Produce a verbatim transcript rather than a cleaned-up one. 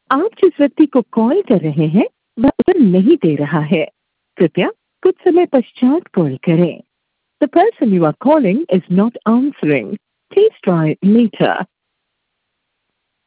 आप जिस व्यक्ति को कॉल कर रहे हैं वह उत्तर नहीं दे रहा है। कृपया कुछ समय पश्चात कॉल करें। The person you are calling is not answering. Please try later.